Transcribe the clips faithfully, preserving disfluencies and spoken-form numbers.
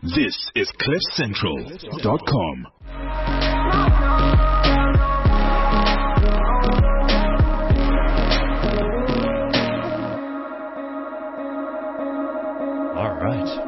This is cliff central dot com. All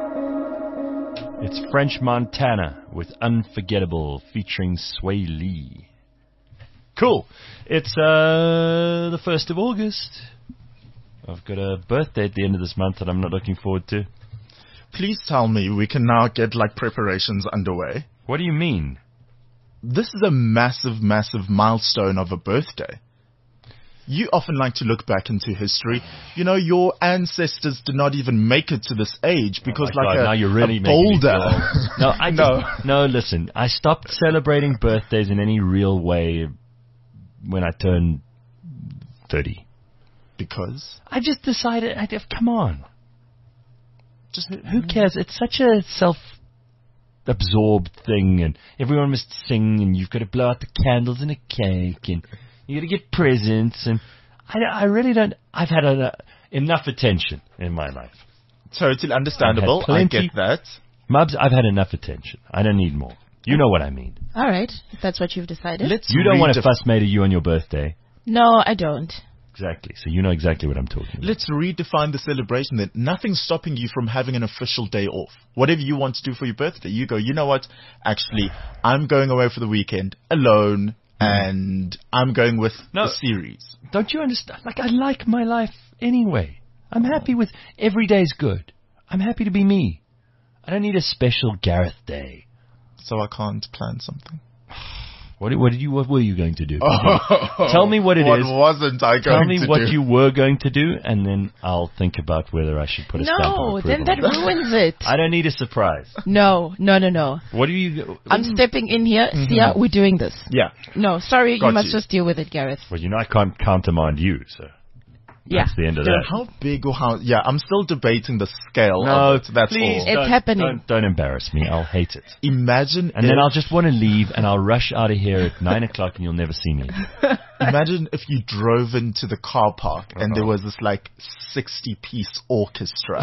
right. It's French Montana with Unforgettable featuring Sway Lee. Cool. It's uh, the first of August. I've got a birthday at the end of this month that I'm not looking forward to. Please tell me we can now get like preparations underway. What do you mean? This is a massive, massive milestone of a birthday. You often like to look back into history. You know, your ancestors did not even make it to this age because oh like God, a, now you're really a making me boulder. feel old. No, I just, no. no, listen. I stopped celebrating birthdays in any real way when I turned thirty. Because? I just decided, I, come on. Just who cares? It's such a self-absorbed thing, and everyone must sing, and you've got to blow out the candles and a cake, and you got to get presents, and I, I really don't. I've had a, enough attention in my life. Totally understandable. I get that. Mubs, I've had enough attention. I don't need more. You know what I mean. All right, if that's what you've decided. Let's you don't want a fuss made of you on your birthday. No, I don't. Exactly. So you know exactly what I'm talking about. Let's redefine the celebration then. Nothing's stopping you from having an official day off. Whatever you want to do for your birthday, you go, you know what? Actually, I'm going away for the weekend alone, and I'm going with no, the series. Don't you understand? Like, I like my life anyway. I'm happy with every day's good. I'm happy to be me. I don't need a special Gareth Day. So I can't plan something. What, what did you? What were you going to do? Oh, Tell me what it what is. What wasn't I going to do? Tell me what do. you were going to do, and then I'll think about whether I should put a no, stamp of approval. No, then that ruins it. I don't need a surprise. No, no, no, no. What do you? I'm stepping in here. Mm-hmm. Sia, we're doing this. Yeah. No, sorry, Got you must you. just deal with it, Gareth. Well, you know I can't countermand you, so. Yeah. That's the end of yeah, that. How big or how... Yeah, I'm still debating the scale no, of it. That's please all. It's happening. Don't, don't embarrass me. I'll hate it. Imagine And if, then I'll just want to leave, and I'll rush out of here at nine o'clock, and you'll never see me again. Imagine if you drove into the car park, and uh-huh. there was this, like, sixty-piece orchestra.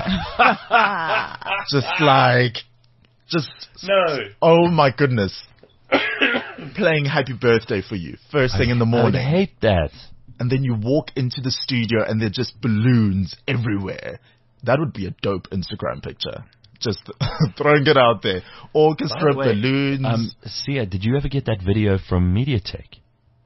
just like... Just... No. Oh, my goodness. Playing Happy Birthday for you. First thing I, in the morning. I hate that. And then you walk into the studio and there are just balloons everywhere. That would be a dope Instagram picture. Just throwing it out there. Orchestra, the way, balloons. Um, Sia, did you ever get that video from MediaTek?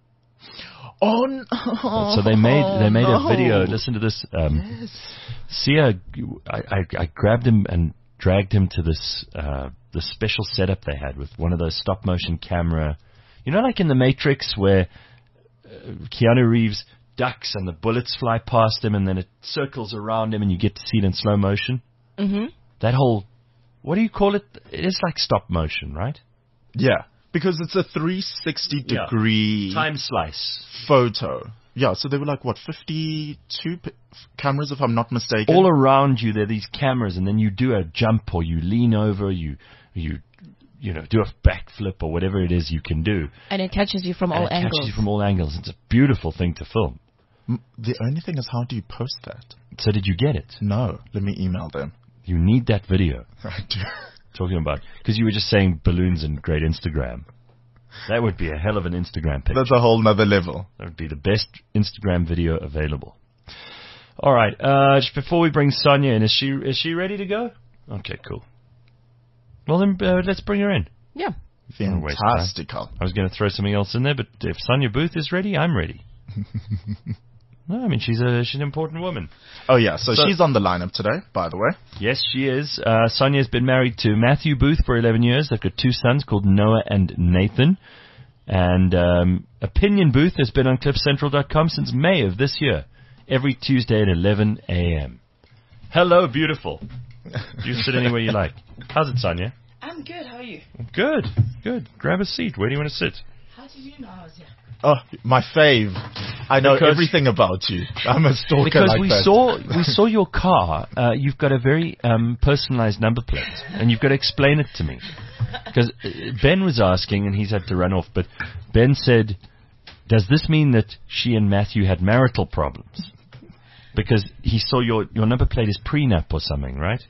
Oh, no. So they made they made no. a video. Listen to this. Um, yes. Sia, I, I, I grabbed him and dragged him to this uh, the special setup they had with one of those stop motion camera. You know, like in The Matrix where Keanu Reeves ducks and the bullets fly past him and then it circles around him and you get to see it in slow motion. Mm-hmm. That whole, what do you call it? It is like stop motion, right? Yeah, because it's a three sixty degree time slice photo. Yeah, so they were like, what, fifty-two p- cameras if I'm not mistaken? All around you there are these cameras and then you do a jump or you lean over, you you you know, do a backflip or whatever it is you can do. And it catches you from and all it angles. catches you from all angles. It's a beautiful thing to film. The only thing is, how do you post that? So did you get it? No. Let me email them. You need that video. I do. Talking about, because you were just saying balloons and great Instagram. That would be a hell of an Instagram picture. That's a whole nother level. That would be the best Instagram video available. All right. Uh, just before we bring Sonia in, is she is she ready to go? Okay, cool. Well, then uh, let's bring her in. Yeah. Fantastical. I was going to throw something else in there, but if Sonia Booth is ready, I'm ready. No, I mean, she's a she's an important woman. Oh, yeah. So, so she's on the lineup today, by the way. Yes, she is. Uh, Sonia's been married to Matthew Booth for eleven years. They've got two sons called Noah and Nathan. And um, Opinion Booth has been on cliff central dot com since May of this year, every Tuesday at eleven a.m. Hello, beautiful. You sit anywhere you like. How's it, Sonia? I'm good. How are you? Good, good. Grab a seat. Where do you want to sit? How do you know I was here? Oh, my fave. I know because everything about you. I'm a stalker Because like we that. saw we saw your car. Uh, you've got a very um, personalized number plate, and you've got to explain it to me. Because Ben was asking, and he's had to run off, but Ben said, does this mean that she and Matthew had marital problems? Because he saw your, your number plate is prenup or something, right?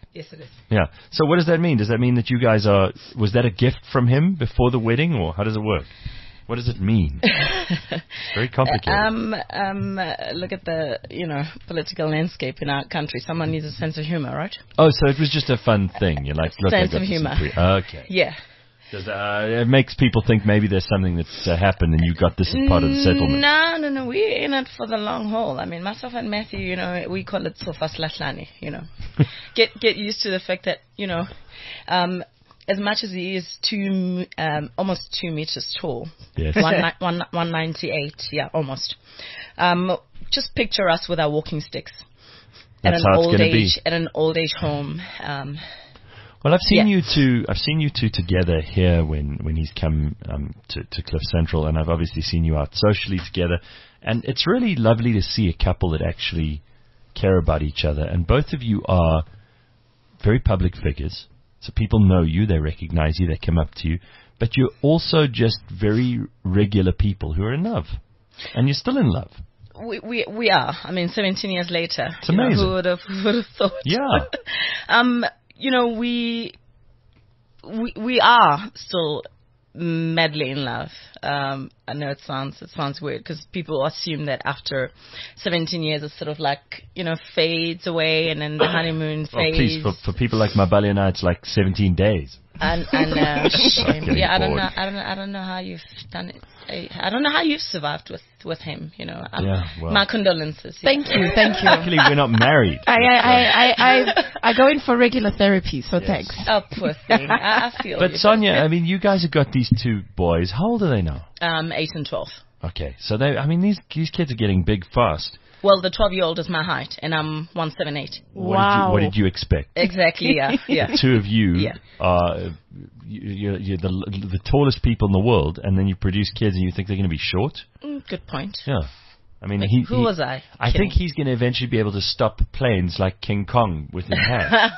Yes, it is. Yeah. So what does that mean? Does that mean that you guys are, was that a gift from him before the wedding, or how does it work? What does it mean? It's very complicated. Um, um, uh, look at the, you know, political landscape in our country. Someone needs a sense of humor, right? Oh, so it was just a fun thing. You're like, look, I Sense got of this humor. pre- okay. Yeah. Does, uh, it makes people think maybe there's something that's uh, happened and you got this as part of the settlement. No, no, no. We're in it for the long haul. I mean, myself and Matthew, you know, we call it sofa slatlani, you know. get get used to the fact that, you know, um, as much as he is two, um, almost two meters tall, Yes. one, ni- one, one ninety-eight, yeah, almost. Um, just picture us with our walking sticks at That's an how it's old gonna be. age, at an old age home. Um, Well, I've seen Yeah. you two. I've seen you two together here when, when he's come um, to, to Cliff Central, and I've obviously seen you out socially together. And it's really lovely to see a couple that actually care about each other. And both of you are very public figures, so people know you, they recognize you, they come up to you. But you're also just very regular people who are in love, and you're still in love. we, we we are. I mean, seventeen years later. It's you know, amazing. who would have who would have thought? Yeah. um, you know, we we we are still madly in love. Um, I know it sounds it sounds weird because people assume that after seventeen years it sort of like, you know, fades away and then the honeymoon Well, fades. please, for, for people like Mabali and I, it's like seventeen days. And, and uh, shame. Getting Yeah, I don't bored. know. I don't know. I don't know how you've done it. I, I don't know how you've survived with, with him. You know. Um, Yeah, well. My condolences. yeah. Thank you, thank you. Luckily, we're not married. I, I, I, I, I, I go in for regular therapy, so thanks. Oh, poor thing. I, I feel. But you. Sonia, I mean, you guys have got these two boys. How old are they now? um, eight and twelve. Okay, so they, I mean, these these kids are getting big fast. Well, the twelve-year-old is my height, and I'm one seven eight. What Wow. Did you, what did you expect? Exactly. Yeah. Yeah. The two of you Yeah. are you, you're, you're the the tallest people in the world, and then you produce kids, and you think they're going to be short. Mm, good point. Yeah, I mean, Like, he, who he- was I? I Kidding. think he's going to eventually be able to stop planes like King Kong with his hand.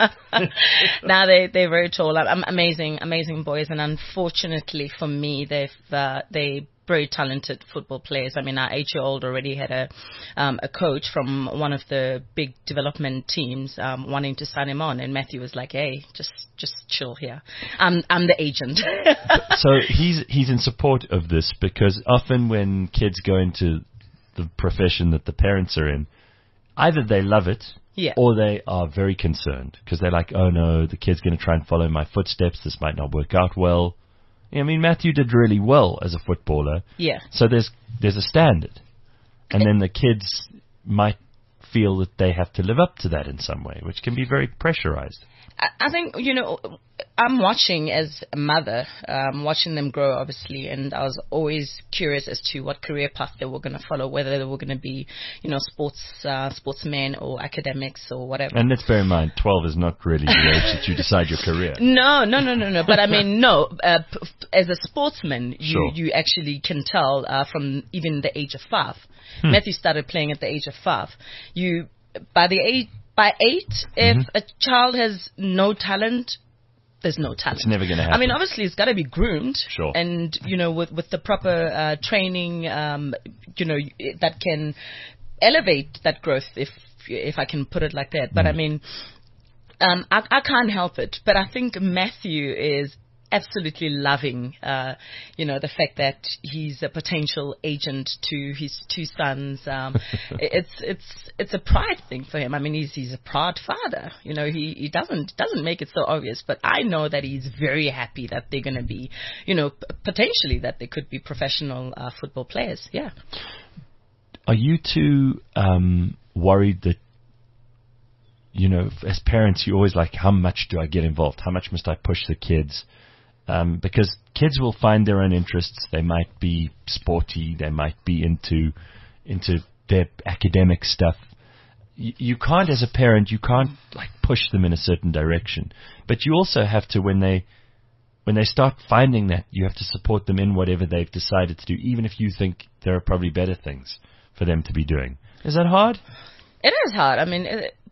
Now they they're very tall. I'm amazing, amazing boys, and unfortunately for me, they've uh, they. very talented football players. I mean, our eight-year-old already had a um, a coach from one of the big development teams um, wanting to sign him on, and Matthew was like, "Hey, just just chill here. I'm I'm the agent." So he's he's in support of this because often when kids go into the profession that the parents are in, either they love it Yeah. or they are very concerned because they're like, oh no, the kid's going to try and follow my footsteps. This might not work out well. I mean, Matthew did really well as a footballer. Yeah. So there's there's a standard, and then the kids might feel that they have to live up to that in some way, which can be very pressurized. I, I think, you know, I'm watching as a mother, um, watching them grow, obviously, and I was always curious as to what career path they were going to follow, whether they were going to be, you know, sports uh, sportsmen or academics or whatever. And let's bear in mind, twelve is not really the age that you decide your career. No, no, no, no, no. But I mean, no. Uh, p- f- as a sportsman, you Sure. you actually can tell uh, from even the age of five. Hmm. Matthew started playing at the age of five. You by the eight by eight, if Mm-hmm. a child has no talent, there's no talent. It's never going to happen. I mean, obviously, it's got to be groomed. Sure. And, you know, with, with the proper uh, training, um, you know, y- that can elevate that growth, if if I can put it like that. But, Mm. I mean, um, I, I can't help it. But I think Matthew is absolutely loving, uh, you know, the fact that he's a potential agent to his two sons. Um, it's it's it's a pride thing for him. I mean, he's he's a proud father. You know, he, he doesn't doesn't make it so obvious, but I know that he's very happy that they're going to be, you know, p- potentially that they could be professional uh, football players. Yeah. Are you two um, worried that, you know, as parents, you're always like, how much do I get involved? How much must I push the kids? Um, because kids will find their own interests. They might be sporty. They might be into into their academic stuff. You, you can't, as a parent, you can't like push them in a certain direction. But you also have to, when they when they start finding that, you have to support them in whatever they've decided to do, even if you think there are probably better things for them to be doing. Is that hard? It is hard. I mean, it,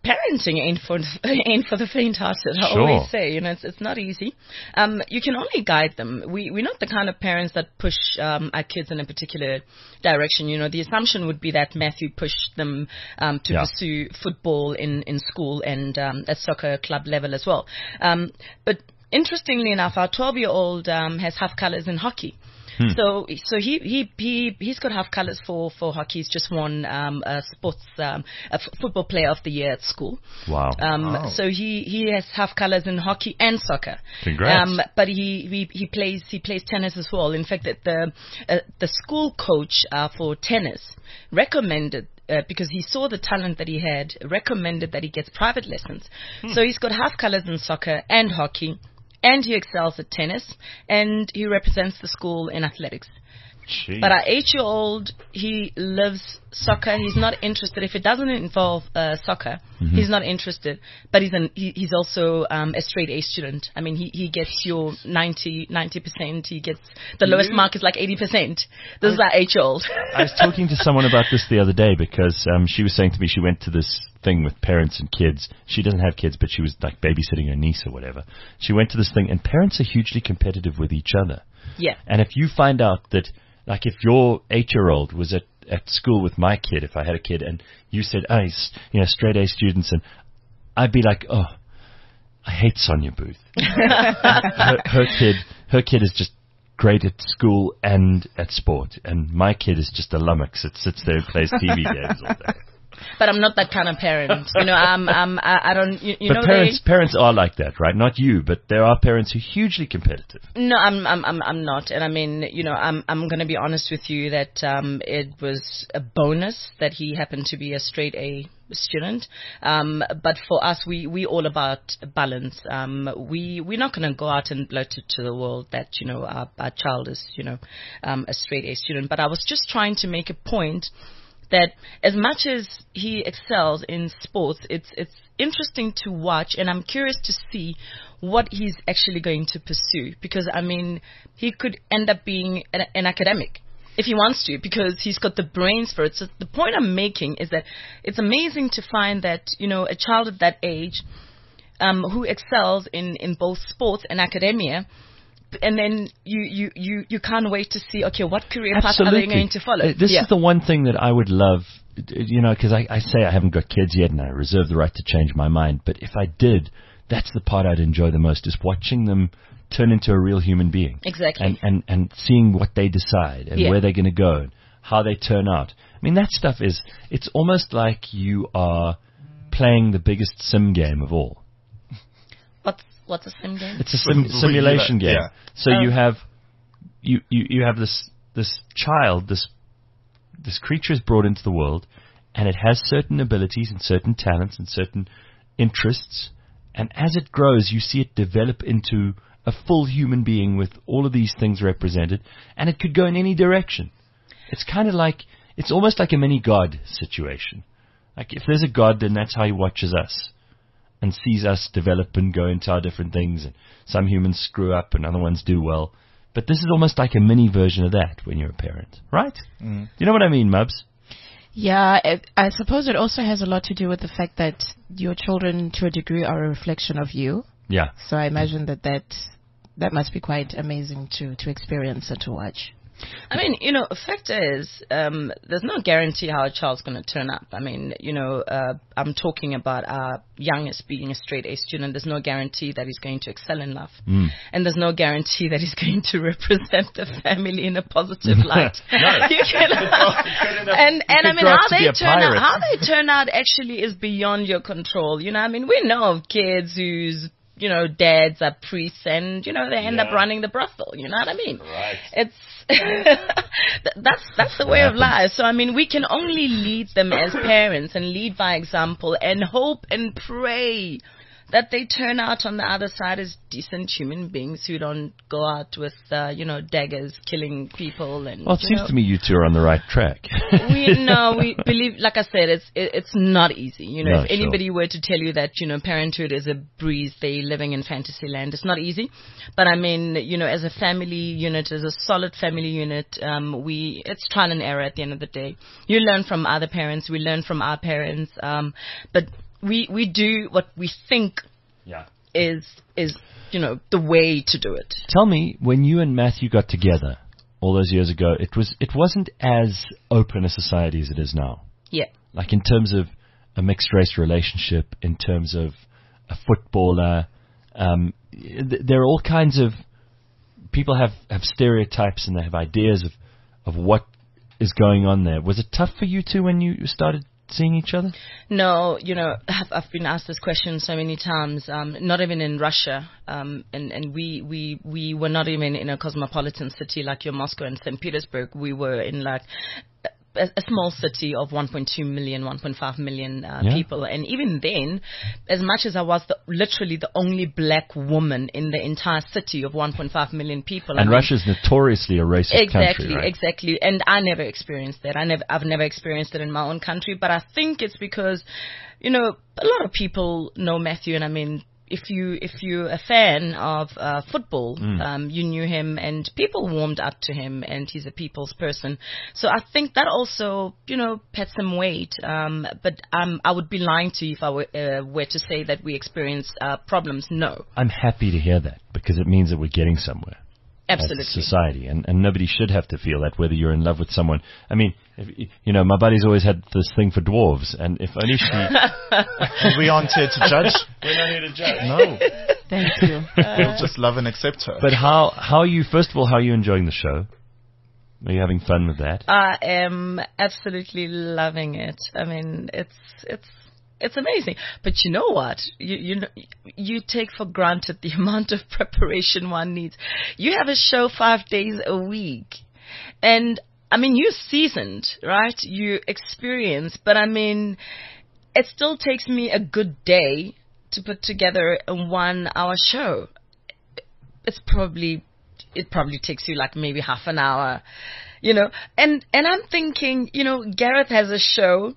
parenting ain't for ain't for the faint-hearted. I Sure. always say, you know, it's it's not easy. Um, you can only guide them. We we're not the kind of parents that push um, our kids in a particular direction. You know, the assumption would be that Matthew pushed them um, to Yeah. pursue football in in school and um, at soccer club level as well. Um, but interestingly enough, our twelve-year-old um, has half colors in hockey. Hmm. So, so he, he, he, he's got half colors for, for hockey. He's just won, um, a sports, um, a f- football player of the year at school. Wow. Um, Wow. so he, he has half colors in hockey and soccer. Congrats. Um, but he, he, he plays, he plays tennis as well. In fact, that the, uh, the school coach, uh, for tennis recommended uh, because he saw the talent that he had, recommended that he gets private lessons. Hmm. So he's got half colors in soccer and hockey. And he excels at tennis, and he represents the school in athletics. Jeez. But our eight-year-old, he loves soccer. He's not interested. If it doesn't involve uh, soccer, Mm-hmm. he's not interested. But he's an, he, he's also um, a straight A student. I mean, he, he gets your ninety percent. He gets the lowest mark is like eighty percent. This is our eight-year-old. I was talking to someone about this the other day because um, she was saying to me she went to this thing with parents and kids. She doesn't have kids, but she was like babysitting her niece or whatever. She went to this thing, and parents are hugely competitive with each other. Yeah. And if you find out that, like, if your eight-year-old was at, at school with my kid, if I had a kid, and you said, oh, he's, you know, straight A students, and I'd be like, oh, I hate Sonia Booth. her, her kid, her kid is just great at school and at sport, and my kid is just a lummox that sits there and plays T V games all day. But I'm not that kind of parent. You know, I'm, I'm, I, I don't, you, you but know, parents, they, parents are like that, right? Not you, but there are parents who are hugely competitive. No, I'm, I'm, I'm, I'm not. And I mean, you know, I'm, I'm going to be honest with you that um, it was a bonus that he happened to be a straight A student. Um, but for us, we, we all about balance. Um, we, we're not going to go out and bloat it to the world that, you know, our, our child is, you know, um, a straight A student. But I was just trying to make a point that as much as he excels in sports, it's it's interesting to watch, and I'm curious to see what he's actually going to pursue. Because, I mean, he could end up being an, an academic if he wants to, because he's got the brains for it. So the point I'm making is that it's amazing to find that, you know, a child at that age um, who excels in, in both sports and academia, and then you, you, you, you can't wait to see, okay, what career path are they going to follow? Uh, This Yeah. is the one thing that I would love, uh, you know, because I, I say I haven't got kids yet and I reserve the right to change my mind. But if I did, that's the part I'd enjoy the most, is watching them turn into a real human being. Exactly. And, and, and seeing what they decide and Yeah. where they're going to go and how they turn out. I mean, that stuff is, it's almost like you are playing the biggest sim game of all. What's what's a sim game? It's a sim- simulation game. Yeah. So Oh. you have you, you, you have this this child, this this creature is brought into the world, and it has certain abilities and certain talents and certain interests, and as it grows, you see it develop into a full human being with all of these things represented, and it could go in any direction. It's kind of like, it's almost like a mini God situation. Like, if there's a God, then that's how he watches us and sees us develop and go into our different things. And some humans screw up and other ones do well. But this is almost like a mini version of that when you're a parent, right? Mm. You know what I mean, Mubs? Yeah, it, I suppose it also has a lot to do with the fact that your children, to a degree, are a reflection of you. Yeah. So I imagine that that, that must be quite amazing to, to experience and to watch. I mean, you know, fact is, um, there's no guarantee how a child's going to turn up. I mean, you know, uh, I'm talking about our youngest being a straight A student. There's no guarantee that he's going to excel in life. Mm. And there's no guarantee that he's going to represent the family in a positive light. You can, and and I could mean, grow up how to be they a turn out, pirate. how they turn out actually is beyond your control. You know, I mean, we know of kids whose, you know, dads are priests and, you know, they end up Yeah. running the brothel. You know what I mean? Right. It's Th- that's that's the way of life. So I mean, we can only lead them as parents and lead by example and hope and pray that they turn out on the other side as decent human beings who don't go out with uh, you know, daggers killing people. And Well, it you seems know, to me you two are on the right track. we no, we believe, like I said, it's it, it's not easy. You know, No, if sure. anybody were to tell you that, you know, parenthood is a breeze, they living in fantasy land. It's not easy, but I mean, you know, as a family unit, as a solid family unit, um, we it's trial and error at the end of the day. You learn from other parents, we learn from our parents, um, but we we do what we think Yeah. is is you know the way to do it. Tell me, when you and Matthew got together all those years ago, it was it wasn't as open a society as it is now. Yeah. Like in terms of a mixed race relationship, in terms of a footballer, um, th- there are all kinds of people have, have stereotypes and they have ideas of, of what is going on there. Was it tough for you two when you started seeing each other? No, you know, I've, I've been asked this question so many times. Um, not even in Russia, um, and and we we we were not even in a cosmopolitan city like your Moscow and Saint Petersburg. We were in like a, a small city of one point two million, one point five million uh, Yeah. people. And even then, as much as I was the, literally the only black woman in the entire city of one point five million people. I And mean, Russia's notoriously a racist Exactly, country, right? exactly. And I never experienced that. I never, I've never experienced it in my own country. But I think it's because, you know, a lot of people know Matthew, and I mean, if you if you're a fan of uh, football, Mm. um, you knew him, and people warmed up to him, and he's a people's person. So I think that also, you know, had some weight. Um, but um, I would be lying to you if I were, uh, were to say that we experienced uh, problems. No, I'm happy to hear that because it means that we're getting somewhere. absolutely. As a society, and, and nobody should have to feel that, whether you're in love with someone. I mean, if, you know, my buddy's always had this thing for dwarves, and if only she... We aren't here to judge. We're not here to judge. No, Thank you. we'll just love and accept her. But how, how are you, first of all, how are you enjoying the show? Are you having fun with that? I am absolutely loving it. I mean, it's it's it's amazing. But you know what? You you know, you take for granted the amount of preparation one needs. You have a show five days a week, and I mean, you're seasoned, right? You experience, but I mean, it still takes me a good day to put together a one-hour show. It's probably it probably takes you like maybe half an hour, you know. And and I'm thinking, you know, Gareth has a show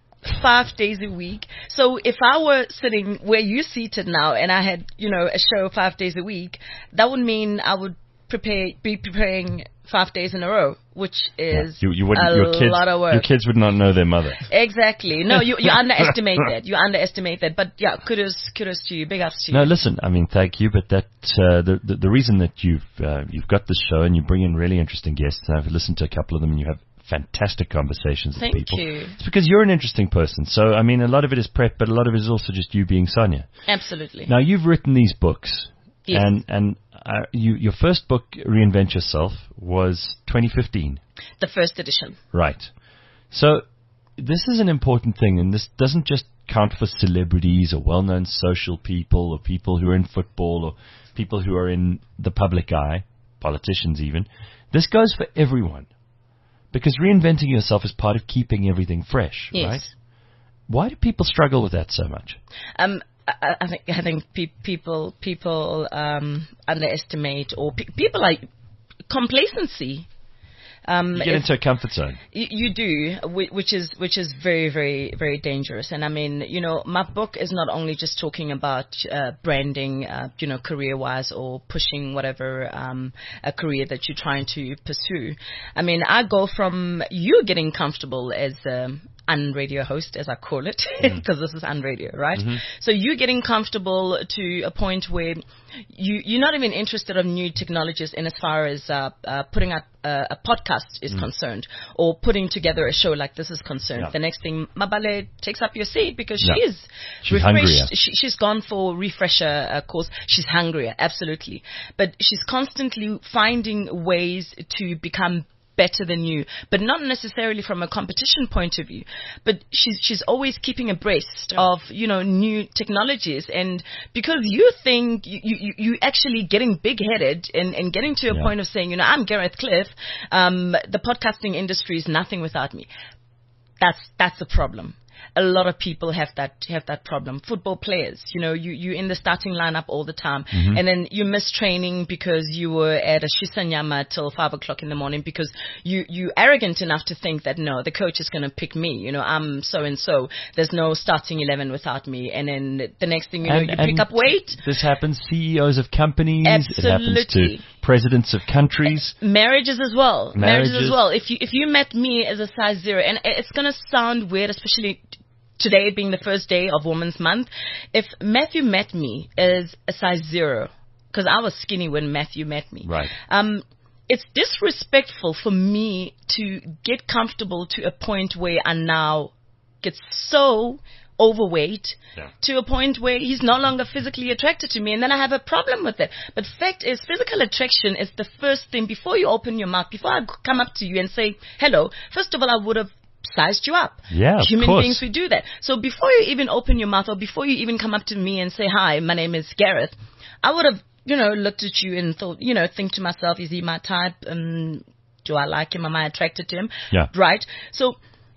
five days a week. So if I were sitting where you're seated now, and I had, you know, a show five days a week, that would mean I would prepare be preparing five days in a row, which is you, you wouldn't, a your kids, lot of work. Your kids would not know their mother. Exactly. No, you you underestimate that. You underestimate that. But yeah, kudos kudos to you. Big ups to you. No, listen, I mean, thank you, but that uh, the, the the reason that you've uh, you've got this show and you bring in really interesting guests, and I've listened to a couple of them, and you have fantastic conversations Thank with people. you. It's because you're an interesting person. So, I mean, a lot of it is prep, but a lot of it is also just you being Sonia. Absolutely. Now, you've written these books, Yes. and and uh, you your first book, Reinvent Yourself, was twenty fifteen. The first edition. Right. So this is an important thing, and this doesn't just count for celebrities or well-known social people or people who are in football or people who are in the public eye, politicians even. This goes for everyone, because reinventing yourself is part of keeping everything fresh, Yes. right? Why do people struggle with that so much? Um, I, I think I think pe- people people um, underestimate, or pe- people like complacency. Um, You get if- into a comfort zone. You, you do, whi- which is which is very very very dangerous. And I mean, you know, my book is not only just talking about uh, branding, uh, you know, career wise, or pushing whatever um, a career that you're trying to pursue. I mean, I go from you getting comfortable as um, unradio host, as I call it, because this is unradio, right? So you getting comfortable to a point where you you're not even interested in new technologies in as far as uh, uh, putting out uh, a podcast is concerned, or putting together a show like this is concerned. Yeah. The next thing, Mabale takes up your seat because Yeah. she is She's refreshed. hungrier. She, she's gone for refresher uh, course. She's hungrier, absolutely, but she's constantly finding ways to become better than you, but not necessarily from a competition point of view. But she's she's always keeping abreast of, you know, new technologies, and because you think you you you actually getting big headed and, and getting to a Yeah. point of saying, you know, I'm Gareth Cliff, um, the podcasting industry is nothing without me. That's that's a problem. A lot of people have that have that problem. Football players, you know, you you in the starting lineup all the time, Mm-hmm. and then you miss training because you were at a shisanyama till five o'clock in the morning because you you arrogant enough to think that no, the coach is going to pick me. You know, I'm so and so. There's no starting eleven without me. And then the next thing you know, And- you and pick up weight. This happens C E Os of companies. It happens Absolutely. to presidents of countries. Marriages as well. Marriages. Marriages. as well. If you if you met me as a size zero, and it's going to sound weird, especially today being the first day of Women's Month, if Matthew met me as a size zero, because I was skinny when Matthew met me. Right. Um, it's disrespectful for me to get comfortable to a point where I now get so overweight Yeah. to a point where he's no longer physically attracted to me, and then I have a problem with it. But fact is, physical attraction is the first thing. Before you open your mouth, before I come up to you and say hello, first of all, I would have sized you up. Yeah, of Human course. beings, we do that. So before you even open your mouth, or before you even come up to me and say, hi, my name is Gareth, I would have, you know, looked at you and thought, you know, think to myself, is he my type? Um, do I like him? Am I attracted to him? Yeah. Right? So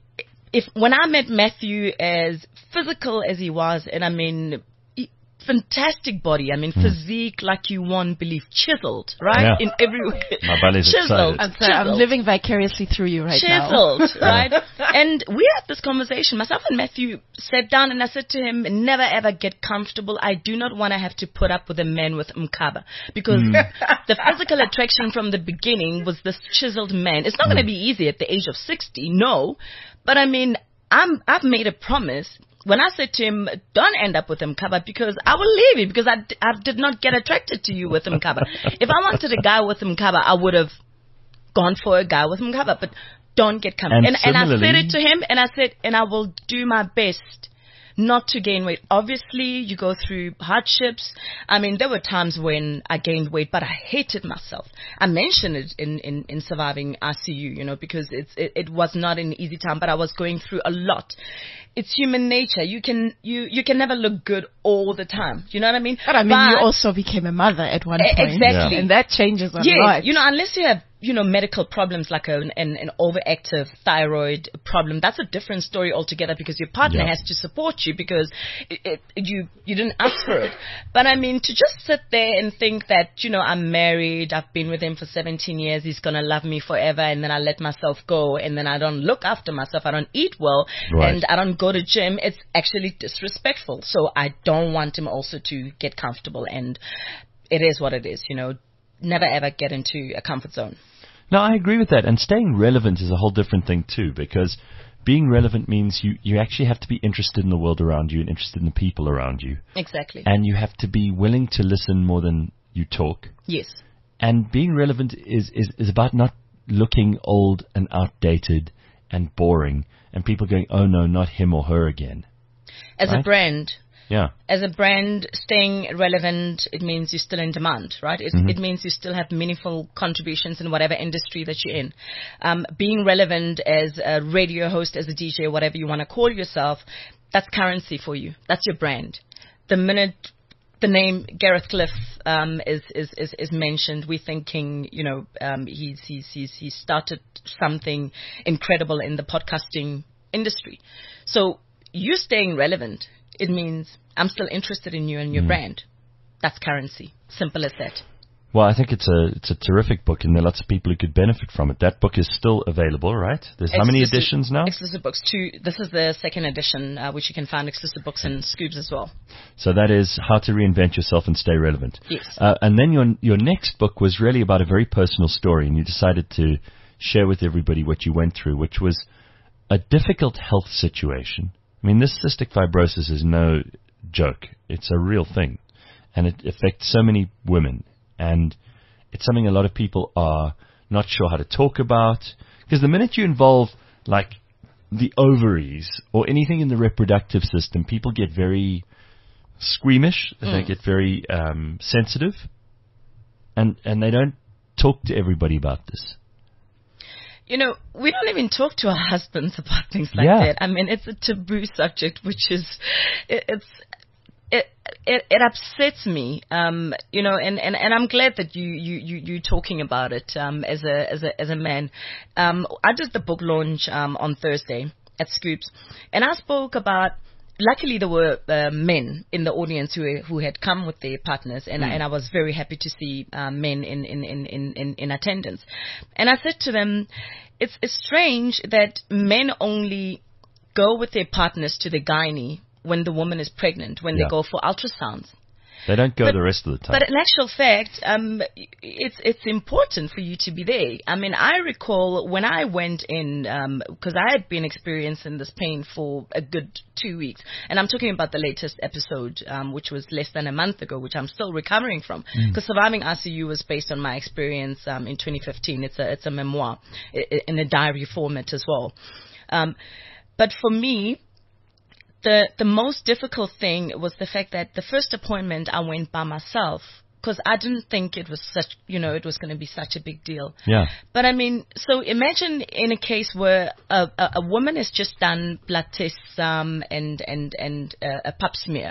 if when I met Matthew, as physical as he was, and I mean, he- fantastic body, I mean, physique like you won't believe, chiseled, right? Yeah. In every way. My belly's Chiseled. excited. I'm sorry, I'm Chiseled. living vicariously through you right now. Chiseled, right? And we had this conversation. Myself and Matthew sat down, and I said to him, never ever get comfortable. I do not want to have to put up with a man with mkaba, because the physical attraction from the beginning was this chiseled man. It's not going to be easy at the age of sixty, no. But I mean, I'm, I've made a promise. When I said to him, don't end up with mkaba, because I will leave you, because I, d- I did not get attracted to you with mkaba. If I wanted a guy with mkaba, I would have gone for a guy with mkaba, but don't get comfortable. And And, and I said similarly- it to him, and I said, and I will do my best not to gain weight. Obviously, you go through hardships. I mean, there were times when I gained weight, but I hated myself. I mentioned it in, in, in surviving I C U, you know, because it's, it, it was not an easy time, but I was going through a lot. It's human nature. You can, you, you can never look good all the time. You know what I mean? But I mean, you also became a mother at one E- point. exactly. And that changes a yeah, lot. you know, unless you have, you know, medical problems like an, an, an overactive thyroid problem, that's a different story altogether, because your partner Yeah. has to support you, because it, it, you you didn't ask for it. But I mean, to just sit there and think that, you know, I'm married, I've been with him for seventeen years, he's going to love me forever, and then I let myself go, and then I don't look after myself, I don't eat well, Right. and I don't go to gym, it's actually disrespectful. So I don't want him also to get comfortable, and it is what it is, you know. Never ever get into a comfort zone. No, I agree with that. And staying relevant is a whole different thing too, because being relevant means you, you actually have to be interested in the world around you and interested in the people around you. Exactly. And you have to be willing to listen more than you talk. Yes. And being relevant is, is, is about not looking old and outdated and boring and people going, oh no, not him or her again. As Right? a brand, Yeah. as a brand, staying relevant, it means you're still in demand, right? It, Mm-hmm. it means you still have meaningful contributions in whatever industry that you're in. Um, being relevant as a radio host, as a D J, whatever you want to call yourself, that's currency for you. That's your brand. The minute the name Gareth Cliff um, is, is, is, is mentioned, we're thinking, you know, um, he's, he's, he's, he's started something incredible in the podcasting industry. So you staying relevant, it means I'm still interested in you and your brand. That's currency. Simple as that. Well, I think it's a it's a terrific book, and there are lots of people who could benefit from it. That book is still available, right? There's how many Exclusive- editions now? Exclusive books. Two. This is the second edition, uh, which you can find exclusive books and Scoobs as well. So that is How to Reinvent Yourself and Stay Relevant. Yes. Uh, and then your your next book was really about a very personal story, and you decided to share with everybody what you went through, which was a difficult health situation. I mean, this cystic fibrosis is no joke. It's a real thing, and it affects so many women, and it's something a lot of people are not sure how to talk about, because the minute you involve, like, the ovaries or anything in the reproductive system, people get very squeamish, they get very um, sensitive, and and they don't talk to everybody about this. You know, we don't even talk to our husbands about things like Yeah. that. I mean, it's a taboo subject, which is, it, it's, it, it, it upsets me, um, you know, and, and, and I'm glad that you, you, you, you talking about it, um, as a, as a, as a man. Um, I did the book launch, um, on Thursday at Scoops, and I spoke about, luckily there were uh, men in the audience who who had come with their partners, and, mm. and I was very happy to see uh, men in, in, in, in, in attendance. And I said to them, it's, it's strange that men only go with their partners to the gynae when the woman is pregnant, when Yeah. they go for ultrasounds. They don't go But- the rest of the time. But in actual fact, um, it's it's important for you to be there. I mean, I recall when I went in, because I had been experiencing this pain for a good two weeks, and I'm talking about the latest episode, um, which was less than a month ago, which I'm still recovering from. Because surviving I C U was based on my experience um, in twenty fifteen. It's a it's a memoir i- i- in a diary format as well. Um, but for me, the the most difficult thing was the fact that the first appointment I went by myself because I didn't think it was such, you know, it was going to be such a big deal. Yeah. But I mean, so imagine in a case where a, a, a woman has just done blood tests um, and and and uh, a pap smear,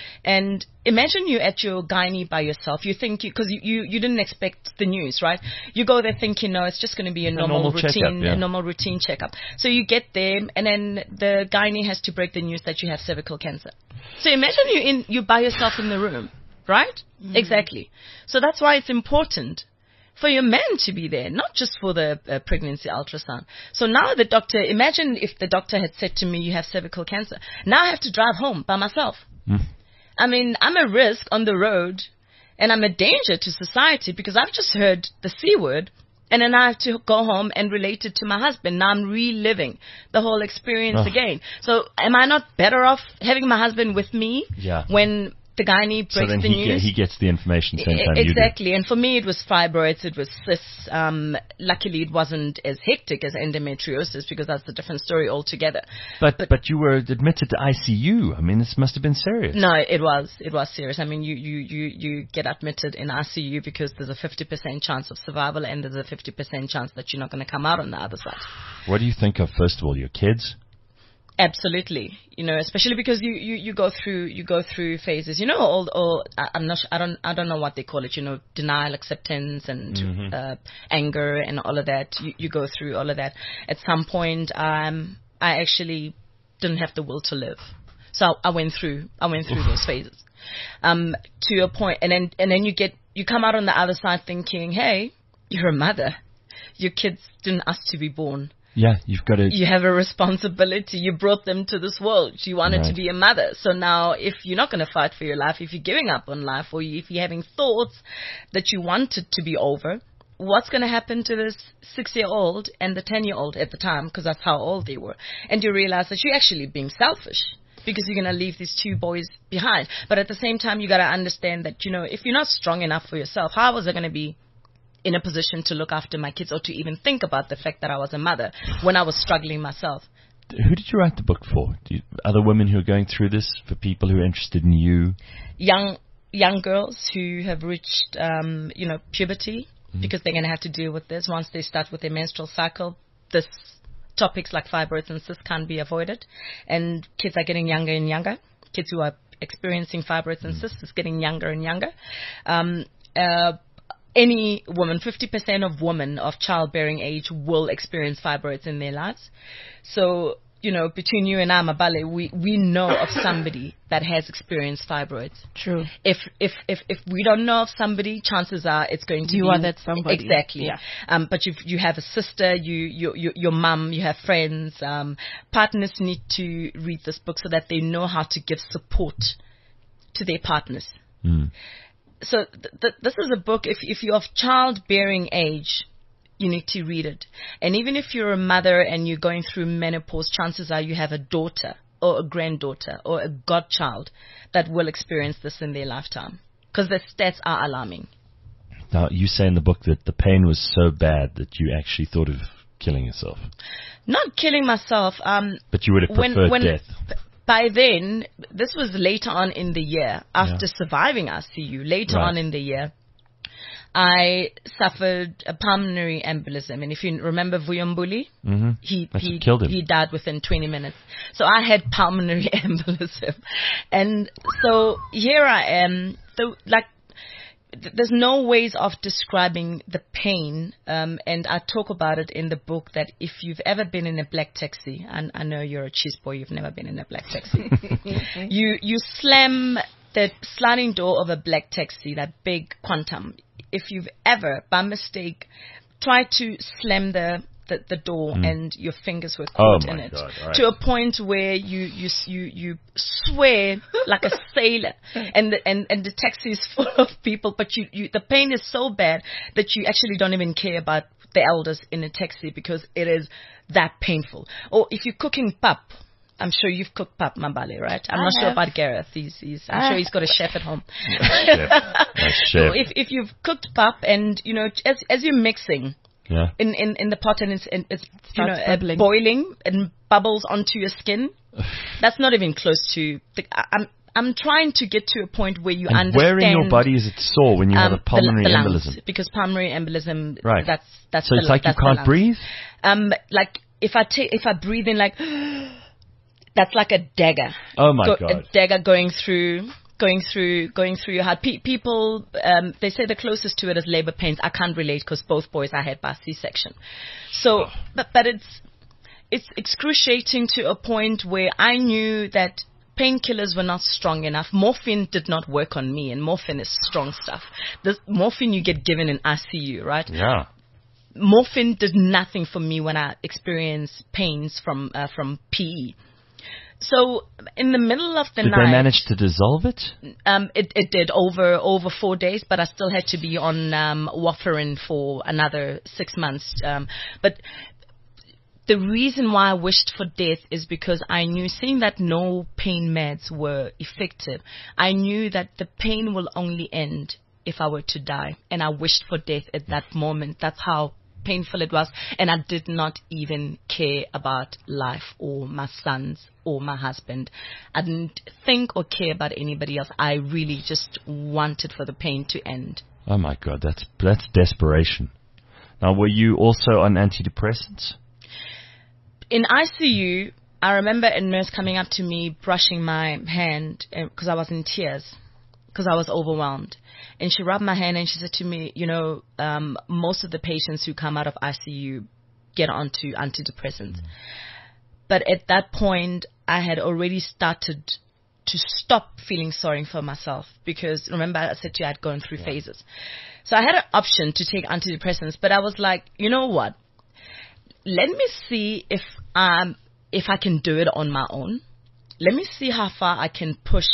and imagine you at your gynae by yourself. You think because you, you you didn't expect the news, right? You go there thinking, no, it's just going to be a normal, normal routine, checkup, yeah. a normal routine checkup. So you get there, and then the gynae has to break the news that you have cervical cancer. So imagine you in you by yourself in the room. Right? Mm. Exactly. So that's why it's important for your man to be there, not just for the uh, pregnancy ultrasound. So now the doctor, imagine if the doctor had said to me, you have cervical cancer. Now I have to drive home by myself. Mm. I mean, I'm a risk on the road and I'm a danger to society because I've just heard the C word and then I have to go home and relate it to my husband. Now I'm reliving the whole experience Oh. again. So am I not better off having my husband with me Yeah. when the gynae breaks So then the he, news? ge- he gets the information same time Exactly, and for me it was fibroids, it was cysts. Um, luckily it wasn't as hectic as endometriosis because that's a different story altogether. you do. But, but- but you were admitted to I C U. I mean, this must have been serious. No, it was it was serious. I mean, you you you you get admitted in I C U because there's a fifty percent chance of survival and there's a fifty percent chance that you're not going to come out on the other side. What do you think of, first of all, your kids? Absolutely, you know, especially because you, you, you go through you go through phases. You know, all all I- I'm not su- I don't I don't know what they call it. You know, denial, acceptance, and Mm-hmm. uh, anger, and all of that. You, you go through all of that. At some point, um, I actually didn't have the will to live, so I went through I went through those phases, um, to a point, and then and then you get you come out on the other side thinking, hey, you're a mother. Your kids didn't ask to be born. Yeah, you've got to... You have a responsibility. You brought them to this world. You wanted Right. to be a mother. So now if you're not going to fight for your life, if you're giving up on life, or if you're having thoughts that you want it to be over, what's going to happen to this six-year-old and the ten-year-old at the time, because that's how old they were. And you realize that you're actually being selfish because you're going to leave these two boys behind. But at the same time, you got to understand that, you know, if you're not strong enough for yourself, how was I going to be in a position to look after my kids or to even think about the fact that I was a mother when I was struggling myself? Who did you write the book for? Do you, other women who are going through this, for people who are interested in you? Young young girls who have reached, um, you know, puberty, mm-hmm. because they're going to have to deal with this once they start with their menstrual cycle. This topics like fibroids and cysts can't be avoided, and kids are getting younger and younger. Kids who are experiencing fibroids and cysts is getting younger and younger. Um, uh, Any woman, fifty percent of women of childbearing age will experience fibroids in their lives. So, you know, between you and I, Mabale, we, we know of somebody that has experienced fibroids. True. If, if, if, if we don't know of somebody, chances are it's going to You be... are that somebody. Exactly. Yeah. Um, but you you have a sister, you, you, you, your mum, you have friends. Um, partners need to read this book so that they know how to give support to their partners. Mm. So th- th- this is a book, if, if you're of childbearing age, you need to read it. And even if you're a mother and you're going through menopause, chances are you have a daughter or a granddaughter or a godchild that will experience this in their lifetime. Because the stats are alarming. Now, you say in the book that the pain was so bad that you actually thought of killing yourself. Not killing myself. Um, But you would have preferred when, when, death. By then, this was later on in the year, after Yeah. surviving I C U, later Right. on in the year, I suffered a pulmonary embolism. And if you remember Vuyombuli, Mm-hmm. he That's he, what killed him. he died within twenty minutes. So I had pulmonary embolism. And so here I am, so like, th- there's no ways of describing the pain, um, and I talk about it in the book that if you've ever been in a black taxi, and I know you're a cheese boy, you've never been in a black taxi, you you slam the sliding door of a black taxi, that big Quantum. If you've ever, by mistake, tried to slam the the, the door Mm. and your fingers were Oh caught my in it. God, right. To a point where you, you, s- you, you swear like a sailor and the, and, and the taxi is full of people, but you, you, the pain is so bad that you actually don't even care about the elders in a taxi because it is that painful. Or if you're cooking pap, I'm sure you've cooked pap, Mambale, right? I'm I not sure have. about Gareth. He's, he's, I'm I- sure he's got a chef at home. Chef. Nice So chef. if, if you've cooked pap and, you know, as, as you're mixing Yeah. in, in, in the pot and it's, and it's you know, Starts uh, bubbling. boiling and bubbles onto your skin, that's not even close to, the, I, I'm, I'm trying to get to a point where you And understand. where in your body is it sore when you have um, a pulmonary the, the lungs, embolism? because pulmonary embolism, Right. that's, that's So the, it's like you that's the can't lungs. breathe? Um, like if I take, if I breathe in like, that's like a dagger. Oh my Go- God. A dagger going through, going through, going through your heart. Pe- people, um, they say the closest to it is labor pains. I can't relate because both boys I had by C-section. So, but but it's it's excruciating to a point where I knew that painkillers were not strong enough. Morphine did not work on me, and morphine is strong stuff. The morphine you get given in I C U, right? Yeah. Morphine did nothing for me when I experienced pains from uh, from P E. So in the middle of the Did night, they manage to dissolve it? um, it, it did over over four days, but I still had to be on um, warfarin for another six months. Um, but the reason why I wished for death is because I knew, seeing that no pain meds were effective, I knew that the pain will only end if I were to die, and I wished for death at that moment. That's how painful it was, and I did not even care about life or my sons or my husband. I didn't think or care about anybody else. I really just wanted for the pain to end. Oh my God, that's that's desperation. Now, were you also on antidepressants? In I C U, I remember a nurse coming up to me, brushing my hand because I was in tears, because I was overwhelmed. And she rubbed my hand and she said to me, you know, um, most of the patients who come out of I C U get onto antidepressants. But at that point, I had already started to stop feeling sorry for myself because, remember, I said to you, I'd gone through yeah. phases. So I had an option to take antidepressants, but I was like, you know what? Let me see if um if I can do it on my own. Let me see how far I can push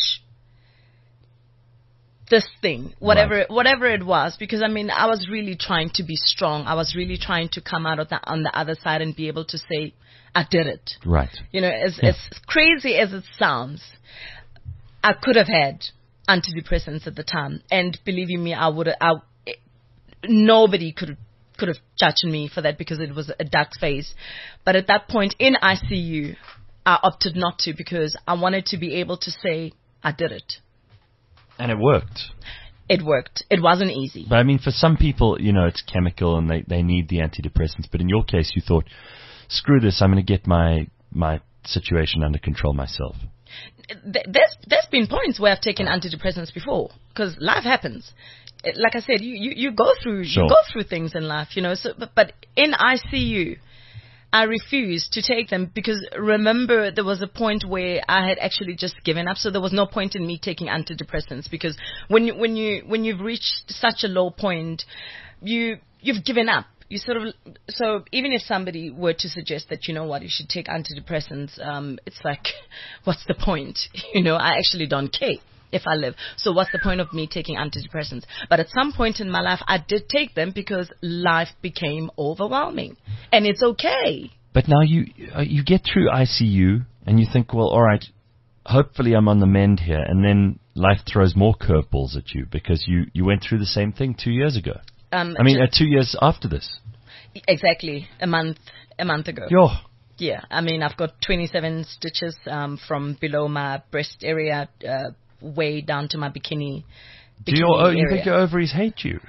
this thing, whatever Right. whatever it was, because I mean I was really trying to be strong. I was really trying to come out of the on the other side and be able to say I did it. Right. You know, as Yeah. as crazy as it sounds, I could have had antidepressants at the time, and believe you me, I would I nobody could could have judged me for that because it was a dark phase. But at that point in I C U, I opted not to because I wanted to be able to say I did it. And it worked. It worked. It wasn't easy. But I mean, for some people, you know, it's chemical and they, they need the antidepressants. But in your case, you thought, screw this, I'm going to get my my situation under control myself. Th- There's there's been points where I've taken antidepressants before because life happens. It- Like I said, you, you, you go through Sure. you go through things in life, you know. So, but, but in I C U, I refused to take them because remember there was a point where I had actually just given up. So there was no point in me taking antidepressants because when you, when you when you've reached such a low point, you you've given up. You sort of so even if somebody were to suggest that you know what you should take antidepressants, um, it's like, what's the point? You know, I actually don't care if I live. So what's the point of me taking antidepressants? But at some point in my life, I did take them because life became overwhelming, and it's okay. But now you uh, you get through I C U and you think, well, all right, hopefully I'm on the mend here. And then life throws more curveballs at you because you, you went through the same thing two years ago. Um, I mean, ju- uh, two years after this. exactly a month a month ago. Yo. Yeah, I mean, I've got twenty-seven stitches um, from below my breast area uh, way down to my bikini. Do you, bikini oh, you area. think your ovaries hate you?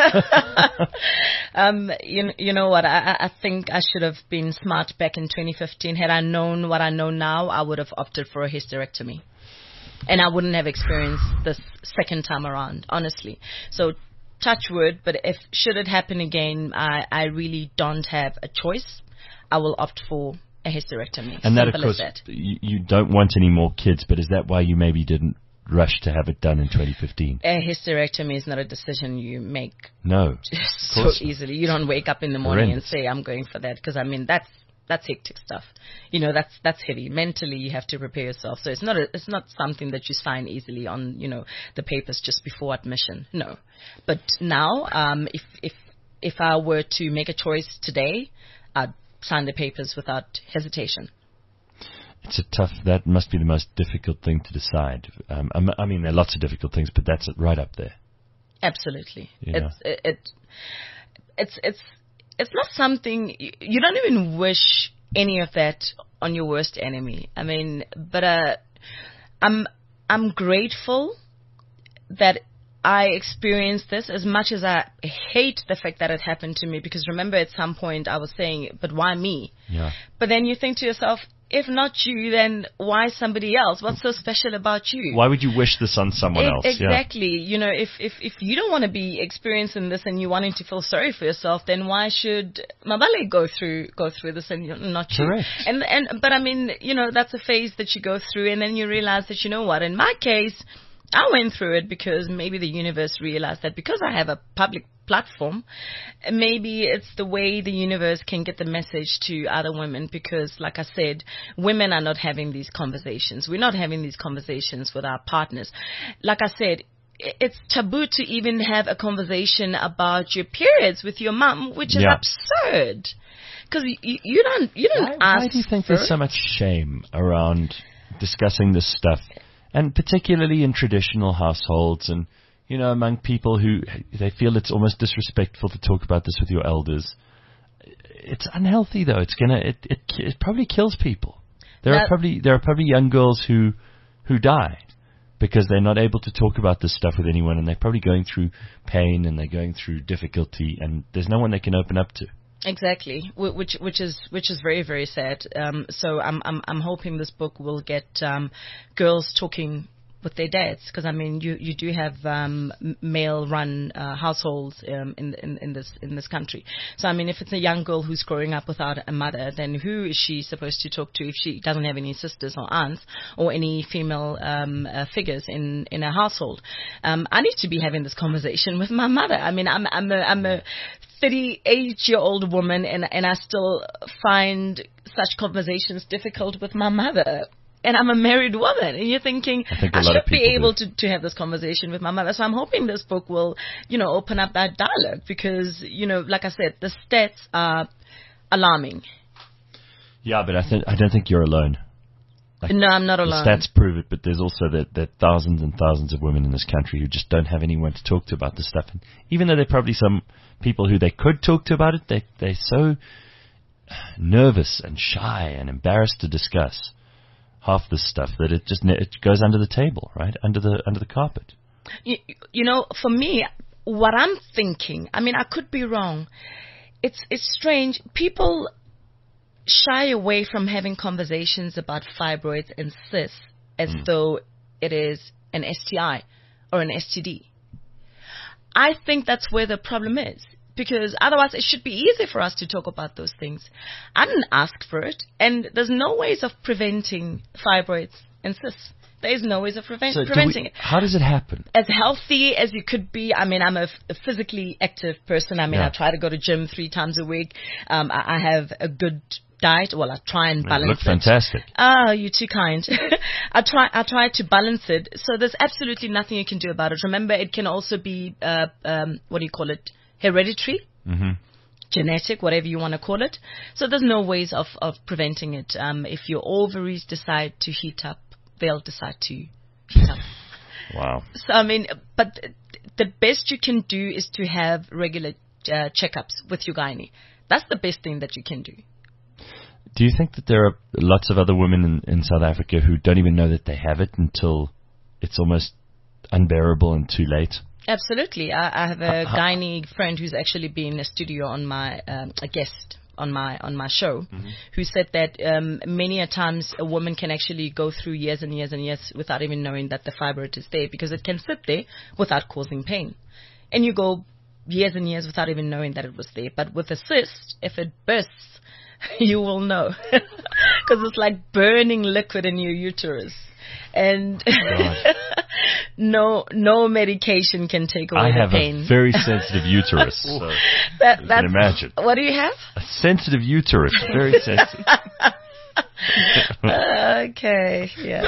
Um, you, you know what? I, I I think I should have been smart back in twenty fifteen. Had I known what I know now, I would have opted for a hysterectomy. And I wouldn't have experienced this second time around, honestly. So, touch wood, but if should it happen again, I, I really don't have a choice. I will opt for a hysterectomy. And that, of Simple as course, that. you, you don't want any more kids, but is that why you maybe didn't rush to have it done in twenty fifteen. A hysterectomy is not a decision you make No. so course. easily. You don't wake up in the morning Horrendous. and say, I'm going for that, because I mean that's that's hectic stuff. You know, that's that's heavy. Mentally, you have to prepare yourself. So it's not a, it's not something that you sign easily on, you know, the papers just before admission. No. But now, um, if if if I were to make a choice today, I'd sign the papers without hesitation. It's a tough. That must be the most difficult thing to decide. Um, I'm- I mean, there are lots of difficult things, but that's it right up there. Absolutely. Yeah. It's it, it it's it's it's not something you, you don't even wish any of that on your worst enemy. I mean, but uh, I'm I'm grateful that I experienced this, as much as I hate the fact that it happened to me, because remember at some point I was saying, but why me? Yeah. But then you think to yourself, if not you, then why somebody else? What's so special about you? Why would you wish this on someone E- else? Yeah. Exactly. You know, if, if, if you don't want to be experiencing this and you wanting to feel sorry for yourself, then why should Mabale go through go through this and you're not you? Correct. And and but I mean, you know, that's a phase that you go through, and then you realize that, you know what, in my case, I went through it because maybe the universe realized that because I have a public platform, maybe it's the way the universe can get the message to other women, because, like I said, women are not having these conversations. We're not having these conversations with our partners. Like I said, i- it's taboo to even have a conversation about your periods with your mom, which is Yeah. absurd. Because you, you don't you don't Why, ask why do you think for there's so it. much shame around discussing this stuff, and particularly in traditional households, and you know, among people who they feel it's almost disrespectful to talk about this with your elders? It's unhealthy, though. It's gonna it it, it probably kills people. There That- are probably there are probably young girls who who die because they're not able to talk about this stuff with anyone, and they're probably going through pain and they're going through difficulty, and there's no one they can open up to. Exactly, wh- which which is which is very, very sad. Um, so I'm I'm I'm hoping this book will get um, girls talking with their dads, because I mean you, you do have um, m- male-run uh, households um, in, in in this in this country. So I mean, if it's a young girl who's growing up without a mother, then who is she supposed to talk to if she doesn't have any sisters or aunts or any female um, uh, figures in in a household? Um, I need to be having this conversation with my mother. I mean, I'm I'm a I'm a thirty-eight-year-old woman, and and I still find such conversations difficult with my mother. And I'm a married woman, and you're thinking, I think a I lot of should be people able do. to, to have this conversation with my mother. So I'm hoping this book will, you know, open up that dialogue, because, you know, like I said, the stats are alarming. Yeah, but I think I don't think you're alone. Like, No, I'm not the alone. stats prove it, but there's also that that thousands and thousands of women in this country who just don't have anyone to talk to about this stuff. And even though there are probably some people who they could talk to about it, they they're so nervous and shy and embarrassed to discuss half this stuff that it just ne- it goes under the table, right, under the under the carpet. You, you know, for me, what I'm thinking, I mean, I could be wrong. It's it's strange. People shy away from having conversations about fibroids and cysts as though it is an S T I or an S T D. I think that's where the problem is, because otherwise it should be easy for us to talk about those things. I didn't ask for it, and there's no ways of preventing fibroids and cysts. There is no ways of prevent- So do preventing we, it. how does it happen? As healthy as you could be. I mean, I'm a, f- a physically active person. I mean, Yeah. I try to go to gym three times a week. Um, I, I have a good diet. Well, I try and You balance look it. fantastic. Oh, you're too kind. I try. I try to balance it. So there's absolutely nothing you can do about it. Remember, it can also be uh, um, what do you call it? Hereditary. Mm-hmm. Genetic, whatever you want to call it. So there's no ways of, of preventing it. Um, if your ovaries decide to heat up, they'll decide to heat up. Wow. So, I mean, but th- the best you can do is to have regular uh, checkups with your gynae. That's the best thing that you can do. Do you think that there are lots of other women in, in South Africa who don't even know that they have it until it's almost unbearable and too late? Absolutely. I, I have a Ha- ha- gynae friend who's actually been in a studio on my, um, a guest on my on my show, Mm-hmm. who said that um, many a times a woman can actually go through years and years and years without even knowing that the fibroid is there, because it can sit there without causing pain. And you go years and years without even knowing that it was there. But with a cyst, if it bursts, you will know, because it's like burning liquid in your uterus. and no no medication can take away I the have pain. a very sensitive uterus. So that, you that's, can imagine. What do you have? A sensitive uterus. Very sensitive. Okay, yeah.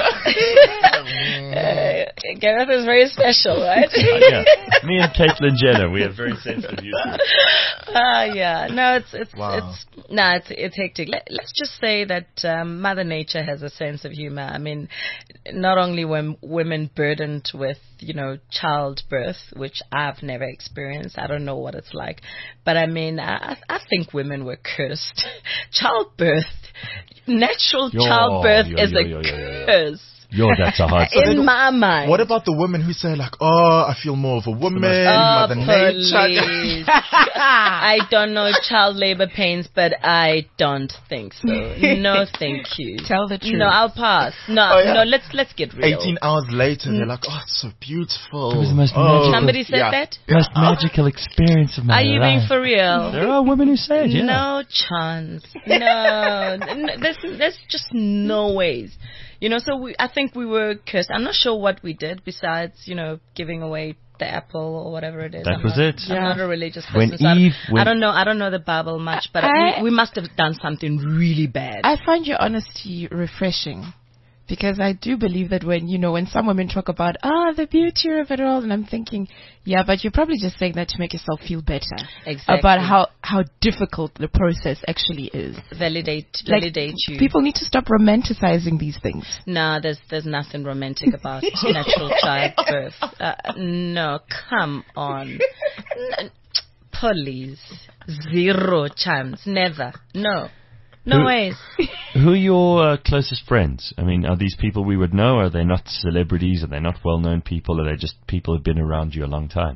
uh, Gareth is very special, right? Yeah. Me and Caitlyn Jenner, we have very sensitive uterus. Ah, uh, yeah. No, it's it's Wow. it's no, it's it's hectic. Let, let's just say that um, Mother Nature has a sense of humor. I mean, not only when women burdened with you know childbirth, which I've never experienced. I don't know what it's like, but I mean, I I think women were cursed. Childbirth, natural Yo, childbirth yo, is yo, a yo, yo, yo, yo. curse. Yo, that's a hard In subject. my mind. What about the women who say like, oh, I feel more of a woman, Oh, Mother please. Nature? I don't know child labor pains, but I don't think so. No, thank you. Tell the truth. No, I'll pass. No, Oh, yeah. no, let's let's get real. eighteen hours later, they're like, oh, it's so beautiful. It was the most oh, magical- Somebody said yeah. that? Most magical experience of my Are you life. being for real? There are women who say it, yeah. No chance. No, N- there's there's just no ways. You know, so we, I think we were cursed. I'm not sure what we did besides, you know, giving away the apple or whatever it is. That I'm was not, it. I'm Yeah. not a religious When person. so I don't- Eve I went- don't know. I don't know the Bible much, but I- we, we must have done something really bad. I find your honesty refreshing. Because I do believe that when, you know, when some women talk about, ah, the beauty of it all, and I'm thinking, yeah, but you're probably just saying that to make yourself feel better. Exactly. About how, how difficult the process actually is. validate Like, validate you. people need to stop romanticizing these things. No, there's there's nothing romantic about natural childbirth. Uh, no, come on. N- please. Zero chance. Never. No. No Who- ways. Who are your uh, closest friends? I mean, are these people we would know? Are they not celebrities? Are they not well-known people? Are they just people who've been around you a long time?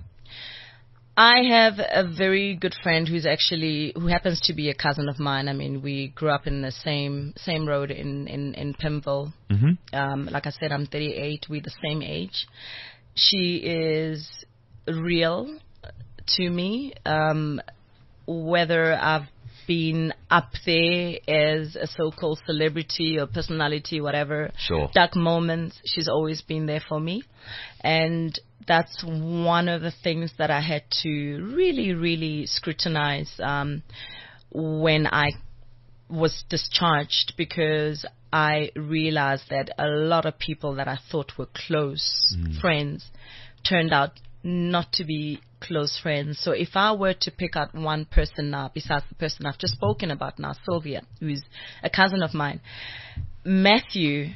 I have a very good friend who's actually who happens to be a cousin of mine. I mean, we grew up in the same same road in in in Pimville. Mm-hmm. Um, like I said, I'm thirty-eight. We're the same age. She is real to me. Um, whether I've been up there as a so-called celebrity or personality, whatever, Sure. dark moments, she's always been there for me. And that's one of the things that I had to really, really scrutinize um, when I was discharged, because I realized that a lot of people that I thought were close friends turned out not to be close friends. So if I were to pick out one person now, besides the person I've just spoken about now, Sylvia, who's a cousin of mine, Matthew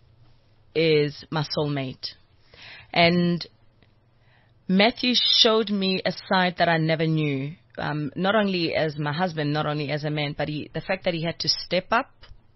is my soulmate. And Matthew showed me a side that I never knew, um, not only as my husband, not only as a man, but he, the fact that he had to step up,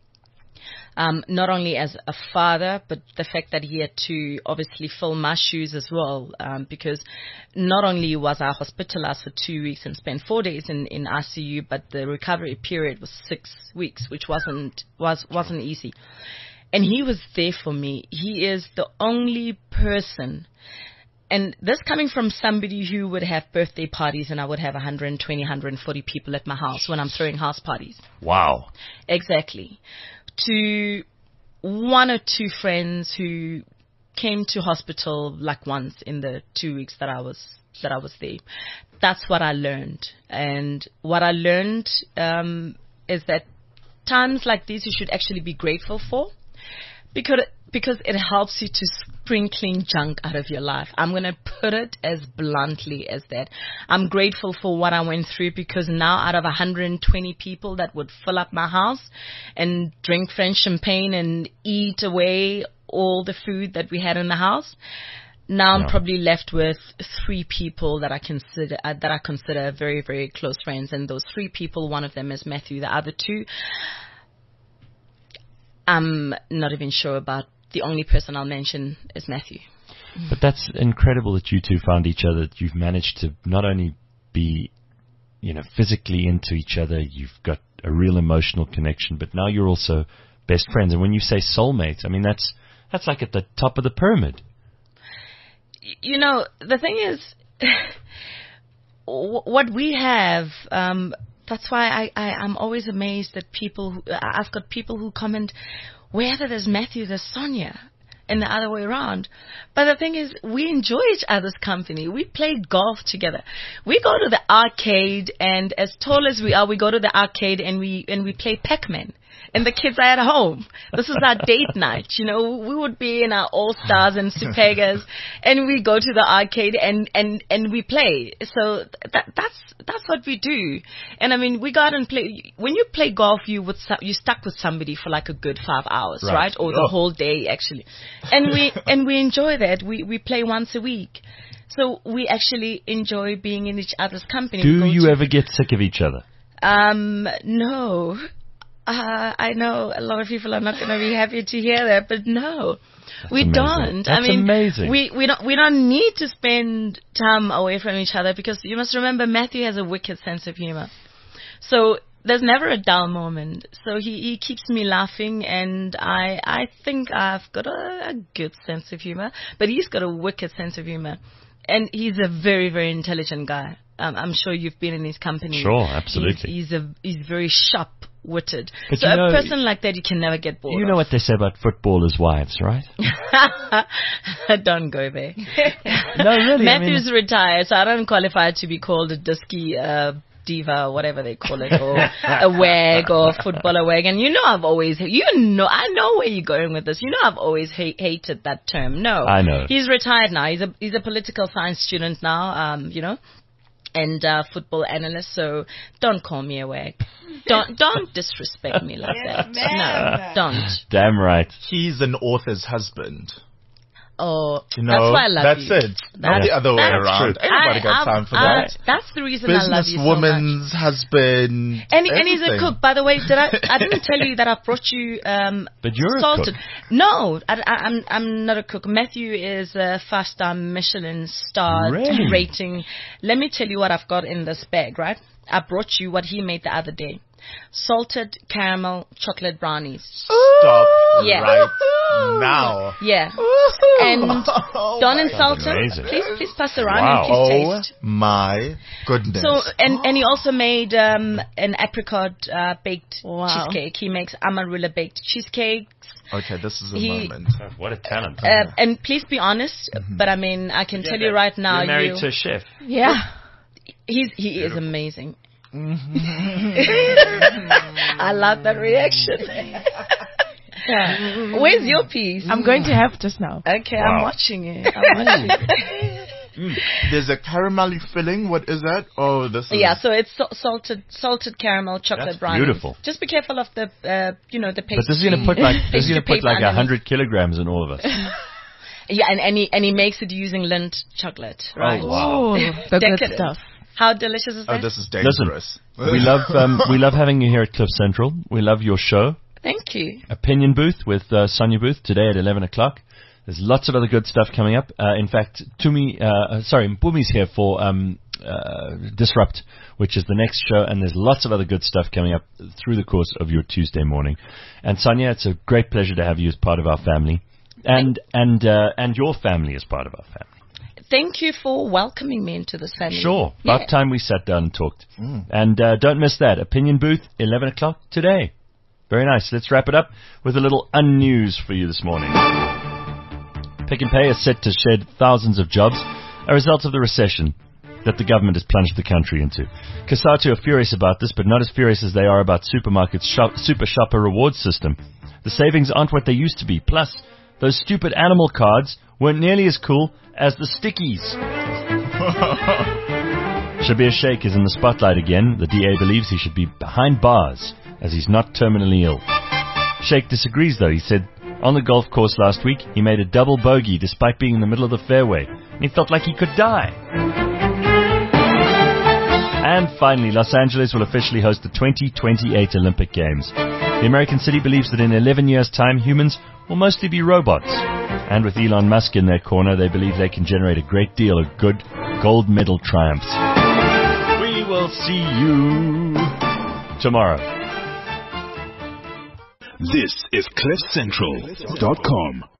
um, not only as a father, but the fact that he had to obviously fill my shoes as well, um, because not only was I hospitalized for two weeks and spent four days in, in I C U, but the recovery period was six weeks, which wasn't was wasn't easy. And he was there for me. He is the only person. And this coming from somebody who would have birthday parties and I would have one hundred twenty, one hundred forty people at my house when I'm throwing house parties. Wow. Exactly. To one or two friends who came to hospital like once in the two weeks that I was that I was there. That's what I learned. And what I learned um, is that times like these you should actually be grateful for. Because because it helps you to sprinkling junk out of your life. I'm going to put it as bluntly as that. I'm grateful for what I went through, because now out of one hundred twenty people that would fill up my house and drink French champagne and eat away all the food that we had in the house, now I'm Yeah. probably left with three people that I consider uh, that I consider very, very close friends. And those three people, one of them is Matthew. The other two, I'm not even sure about. The only person I'll mention is Matthew. But that's incredible that you two found each other. That you've managed to not only be, you know, physically into each other, you've got a real emotional connection, but now you're also best friends. And when you say soulmates, I mean, that's that's like at the top of the pyramid. Y- You know, the thing is, wh- what we have, um, that's why I, I, I'm always amazed that people, who, I've got people who comment, wherever there's Matthew, there's Sonia. and the other way around. But the thing is, we enjoy each other's company. We play golf together. We go to the arcade, and as tall as we are, we go to the arcade and we and we play Pac-Man. And the kids are at home. This is our date night. You know, we would be in our All-Stars and Supergas, and we go to the arcade and, and, and we play. So that, that's that's what we do. And I mean, we go out and play. When you play golf, you would you stuck with somebody for like a good five hours, right? right? Or the Oh. whole day, actually. And we and we enjoy that. We we play once a week. So we actually enjoy being in each other's company. We Do go you to- ever get sick of each other? Um, no. Uh, I know a lot of people are not going to be happy to hear that, but no, we amazing. don't. I That's mean, amazing. we we don't we don't need to spend time away from each other, because you must remember Matthew has a wicked sense of humor. So there's never a dull moment. So he, he keeps me laughing, and I I think I've got a, a good sense of humor, but he's got a wicked sense of humor, and he's a very very intelligent guy. Um, I'm sure you've been in his company. Sure, absolutely. He's, he's a he's very sharp-witted. But So you a know- person like that you can never get bored. You know what they say about footballers' wives, right? of. Don't go there. No, really. I Matthew's mean, retired, so I don't qualify to be called a disky uh, diva, or whatever they call it, or a wag, or a footballer wag. And you know, I've always, you know, I know where you're going with this. You know, I've always ha- hated that term. No, I know. He's retired now. He's a he's a political science student now. Um, you know. And uh, football analyst, so don't call me a wag. Don't don't disrespect me like that. No, don't. damn right. He's an author's husband. Oh, You know, that's why I love that's you. it. Not That's- the other way that's around. true. Everybody I- got I- time for I- that. That's the reason I love you so much. Businesswoman's husband. And and he's a everything. cook. By the way, did I? I didn't tell you that I brought you um, But you're a salted. cook. No, I, I, I'm I'm not a cook. Matthew is a five-star Michelin star Really? rating. Let me tell you what I've got in this bag. Right, I brought you what he made the other day: salted caramel chocolate brownies. Stop Yeah. right now. Yeah, and Oh don't my insult That's him. amazing. Please, please pass around Wow. and please Oh taste. my goodness. So and and he also made um, an apricot uh, baked Wow. cheesecake. He makes amarula baked cheesecakes. okay, this is a he- moment. What a talent. Uh, and please be honest, but I mean I can tell you right now, You're married you, to a chef. Yeah. he's he is amazing. I love that reaction. Yeah. Where's your piece? I'm going to have just now. Okay, Wow. I'm watching it. I'm watching it. There's a caramelly filling. What is that? Oh, this is. Yeah, so it's sa- salted salted caramel chocolate That's brownies. beautiful. Just be careful of the uh, you know the pastry. But this is going to put like this is pastry going to put paper like a underneath. hundred kilograms in all of us. Yeah, and, and he and he makes it using Lindt chocolate, right? wow. Oh, the good Decadent. stuff. How delicious is Oh, that? this is Listen, dangerous. we love um, we love having you here at Cliff Central. We love your show, Thank you. Opinion Booth with uh, Sonia Booth today at eleven o'clock. There's lots of other good stuff coming up. Uh, in fact, Tumi, uh, sorry, Mpumi's here for um, uh, Disrupt, which is the next show, and there's lots of other good stuff coming up through the course of your Tuesday morning. And Sonia, it's a great pleasure to have you as part of our family, and and uh, and your family as part of our family. Thank you for welcoming me into this family. Sure, Yeah. about time we sat down and talked. And uh, don't miss that Opinion Booth, eleven o'clock today. Very nice. Let's wrap it up with a little unnews for you this morning. Pick n Pay is set to shed thousands of jobs, a result of the recession that the government has plunged the country into. Kasatu are furious about this, but not as furious as they are about supermarket's shop, super shopper rewards system. The savings aren't what they used to be. Plus, those stupid animal cards weren't nearly as cool as the stickies. Shabir Sheikh is in the spotlight again. The D A believes he should be behind bars as he's not terminally ill. Sheikh disagrees though. He said on the golf course last week he made a double bogey despite being in the middle of the fairway, and he felt like he could die. And finally, Los Angeles will officially host the twenty twenty-eight Olympic Games. The American city believes that in eleven years' time humans will mostly be robots. And with Elon Musk in their corner, they believe they can generate a great deal of good gold medal triumphs. We will see you tomorrow. This is cliff central dot com.